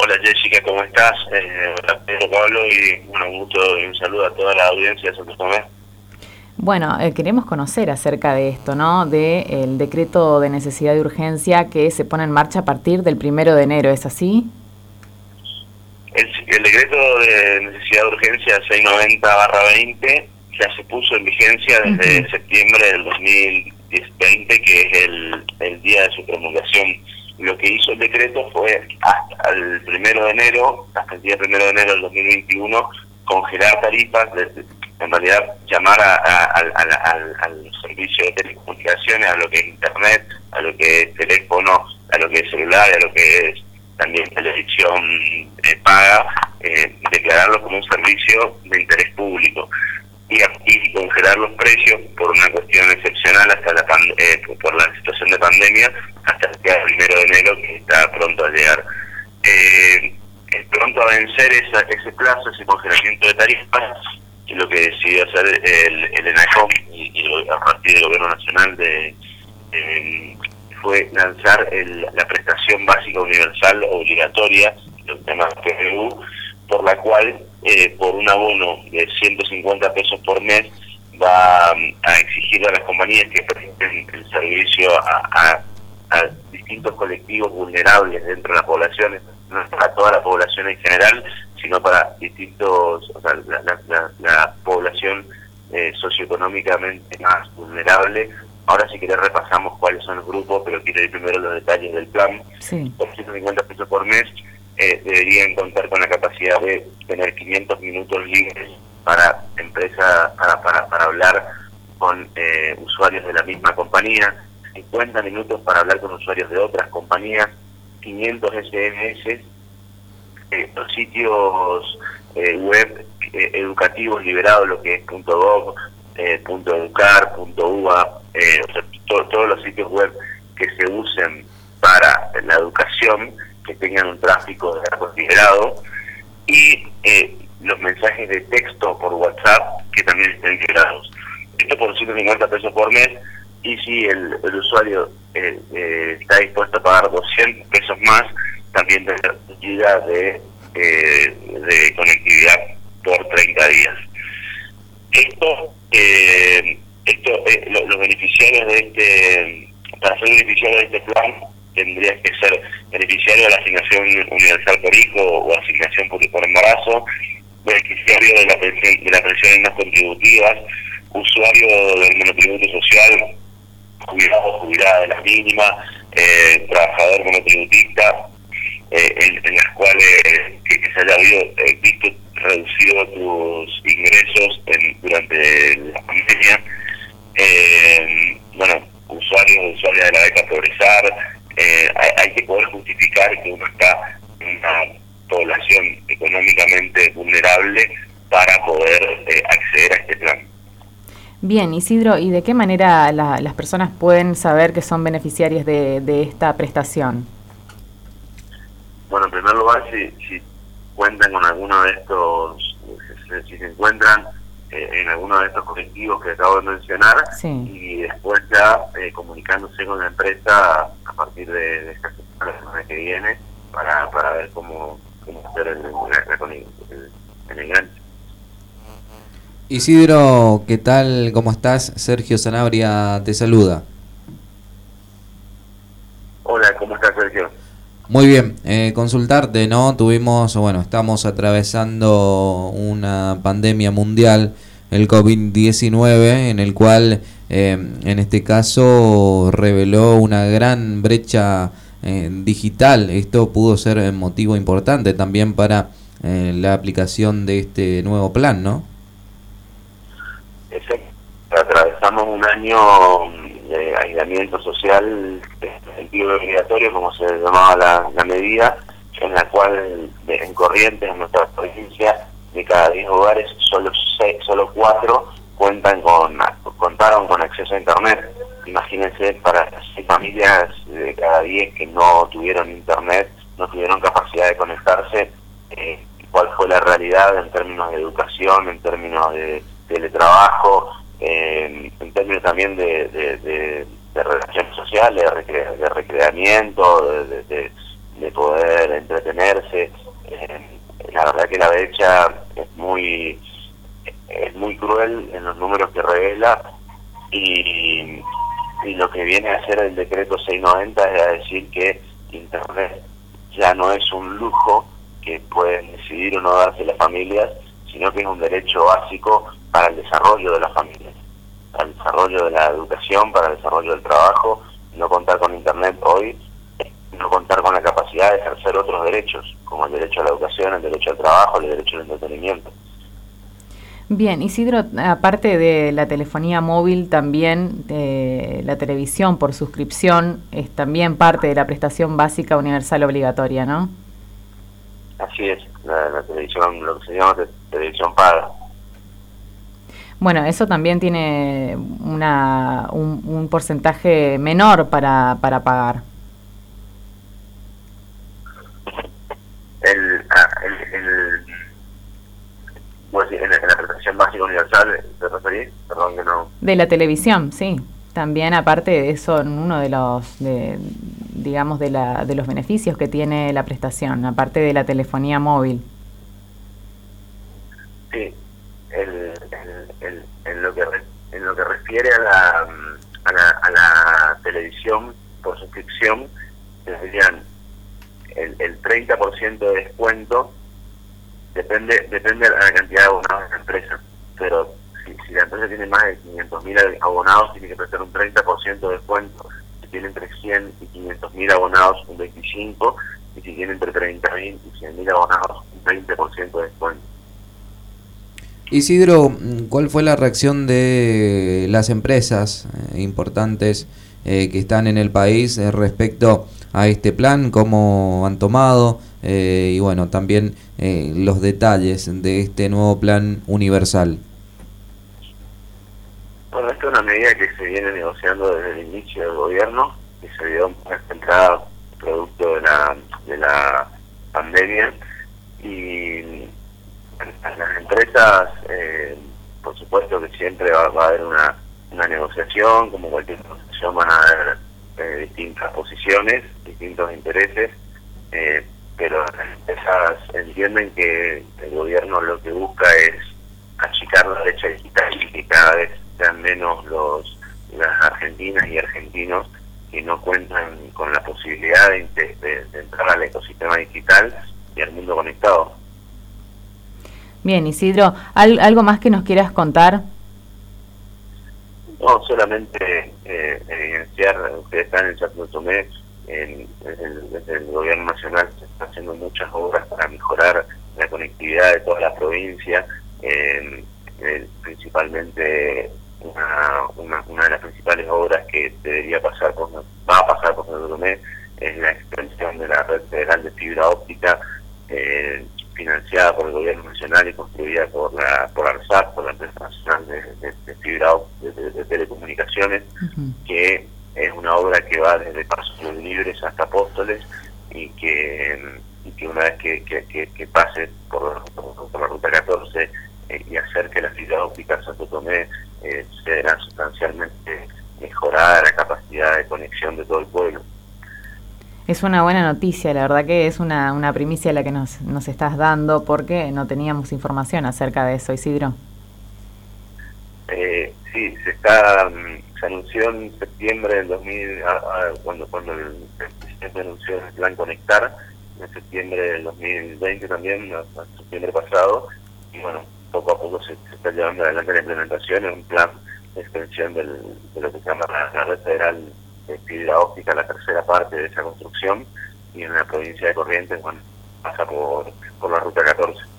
Hola Jessica, ¿cómo estás? Hola Pedro, Pablo, y bueno, un gusto y un saludo a toda la audiencia de Santo Tomé. Bueno, queremos conocer acerca de esto, ¿no? El decreto de necesidad de urgencia que se pone en marcha a partir del 1 de enero, ¿es así? El decreto de necesidad de urgencia 690/20 ya se puso en vigencia desde septiembre del 2020, que es el día de su promulgación. Lo que hizo el decreto fue hasta el 1 de enero, hasta el día 1 de enero del 2021, congelar tarifas, en realidad llamar al servicio de telecomunicaciones, a lo que es internet, a lo que es teléfono, a lo que es celular, a lo que es también televisión paga, declararlo como un servicio de interés público y congelar los precios por una cuestión excepcional hasta por la situación de pandemia hasta el día 1 de enero, que está pronto a llegar. Pronto a vencer ese plazo, ese congelamiento de tarifas, y lo que decidió hacer el ENACOM y a partir del Gobierno Nacional fue lanzar la prestación básica universal obligatoria, lo que se llama PBU, por la cual por un abono de 150 pesos por mes va a exigir a las compañías que presten el servicio a distintos colectivos vulnerables dentro de la población, no para toda la población en general, sino para distintos, o sea, la población socioeconómicamente más vulnerable. Ahora si querés repasamos cuáles son los grupos, pero quiero ir primero los detalles del plan. Sí. Por 150 pesos por mes deberían contar con la capacidad de tener 500 minutos libres para para hablar con usuarios de la misma compañía, 50 minutos para hablar con usuarios de otras compañías, 500 SMS, los sitios web educativos liberados, lo que es .gov, .educar, .uva, o sea, todos los sitios web que se usen para la educación, que tengan un tráfico de datos liberado, y los mensajes de texto por WhatsApp que también estén liberados. Esto por 150 pesos por mes, y si el usuario está dispuesto a pagar 200 pesos más, también tener un giga de conectividad por 30 días. Los beneficiarios para ser beneficiario de este plan, tendrías que ser beneficiario de la asignación universal por hijo o asignación por embarazo, beneficiario de la pensión no contributivas, usuario del monotributo social, jubilado o jubilada de las mínimas, trabajador monotributista, en las cuales que se haya visto reducido tus ingresos durante la pandemia, usuario de la beca Progresar. Hay que poder justificar que uno está en una población económicamente vulnerable para poder acceder a este plan. Bien, Isidro, ¿y de qué manera las personas pueden saber que son beneficiarias de esta prestación? Bueno, en primer lugar, si cuentan con alguno de estos, si se encuentran en alguno de estos colectivos que acabo de mencionar, sí. Y después ya comunicándose con la empresa a partir de esta semana que viene para ver cómo hacer el enganche. Isidro, ¿qué tal? ¿Cómo estás? Sergio Sanabria te saluda. Hola, ¿cómo estás, Sergio? Muy bien, consultarte, ¿no? Estamos atravesando una pandemia mundial, el COVID-19, en el cual, en este caso, reveló una gran brecha digital. Esto pudo ser motivo importante también para la aplicación de este nuevo plan, ¿no? Exacto. Atravesamos un año de aislamiento social, sentido obligatorio, como se llamaba la medida, en la cual en Corrientes, en nuestra provincia, de cada 10 hogares, solo 4 contaron con acceso a internet. Imagínense, para 6 familias de cada 10 que no tuvieron internet, no tuvieron capacidad de conectarse, cuál fue la realidad en términos de educación, en términos de teletrabajo, en términos también de relaciones sociales, de recreamiento, de poder entretenerse. La verdad que la brecha es muy cruel en los números que revela, y lo que viene a hacer el decreto 690 es a decir que Internet ya no es un lujo que pueden decidir o no darse las familias, sino que es un derecho básico para el desarrollo de las familias, para el desarrollo de la educación, para el desarrollo del trabajo. No contar con Internet hoy, no contar con la capacidad de ejercer otros derechos, como el derecho a la educación, el derecho al trabajo, el derecho al entretenimiento. Bien, Isidro, aparte de la telefonía móvil, también la televisión por suscripción es también parte de la prestación básica universal obligatoria, ¿no? Así es, la televisión, lo que se llama televisión paga. Bueno, eso también tiene un porcentaje menor para pagar. En la prestación básica universal, ¿te referís? Perdón que no. De la televisión, sí. También aparte de eso, uno de los, digamos, de los beneficios que tiene la prestación, aparte de la telefonía móvil. Sí, en lo que refiere a la televisión por suscripción, tendrían el 30% de descuento. Depende de la cantidad de abonados de la empresa, pero si la empresa tiene más de 500.000 abonados, tiene que prestar un 30% de descuento. Si tiene entre 100 y 500.000 abonados, un 25%, y si tiene entre 30.000 y 100.000 abonados, un 20% de descuento. Isidro, ¿cuál fue la reacción de las empresas importantes que están en el país respecto a este plan? ¿Cómo han tomado? Y bueno, también los detalles de este nuevo plan universal. Bueno, esta es una medida que se viene negociando desde el inicio del gobierno, que se dio una entrada producto de la pandemia, y las empresas, por supuesto que siempre va a haber una negociación, como cualquier negociación van a haber distintas posiciones, distintos intereses, pero las empresas entienden que el gobierno lo que busca es achicar la brecha digital y que cada vez sean menos las argentinas y argentinos que no cuentan con la posibilidad de entrar al ecosistema digital y al mundo conectado. Bien, Isidro, ¿algo más que nos quieras contar? No, solamente evidenciar, ustedes están en Santo Tomé, desde el gobierno nacional se están haciendo muchas obras para mejorar la conectividad de toda la provincia, principalmente una de las principales obras que va a pasar por Santo Tomé es la extensión de la red federal de fibra óptica, financiada por el gobierno nacional y construida por ARSAT, por la empresa nacional de fibra de telecomunicaciones, que es una obra que va desde Pasos Los Libres hasta Apóstoles, y que una vez que pase por la ruta 14 y acerque la fibra óptica a Santo Tomé, se verá sustancialmente mejorada la capacidad de conexión de todo el pueblo. Es una buena noticia, la verdad que es una primicia la que nos estás dando, porque no teníamos información acerca de eso, Isidro. Sí, se anunció en septiembre del 2000, cuando el presidente anunció el plan Conectar, en septiembre del 2020 también, hasta septiembre pasado, y bueno, poco a poco se está llevando adelante la implementación en un plan de extensión de lo que se llama la red federal de fibra óptica, la tercera parte de esa construcción, y en la provincia de Corrientes, bueno, pasa por la ruta 14.